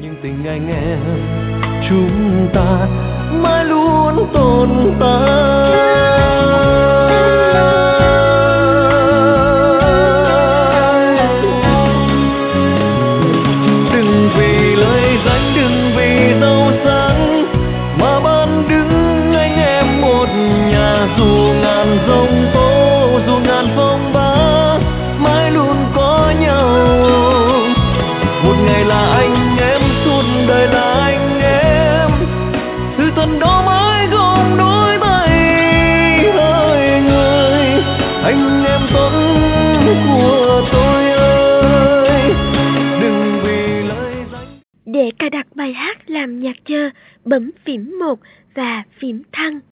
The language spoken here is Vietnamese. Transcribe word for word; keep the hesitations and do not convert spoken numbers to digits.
nhưng tình anh em chúng ta mãi luôn tồn tại. Đừng vì lời danh, đừng vì giàu sang mà bạn đứng anh em một nhà. Dù ngàn giông tố, dù ngàn phong ba, mãi luôn có nhau. Một ngày là anh em, suốt đời là anh em, từ thân đó mãi không đổi thay. Hỡi người anh em tốt của tôi ơi, đừng vì lời danh. Để cài đặt bài hát làm nhạc chờ, bấm phím một và phím thăng.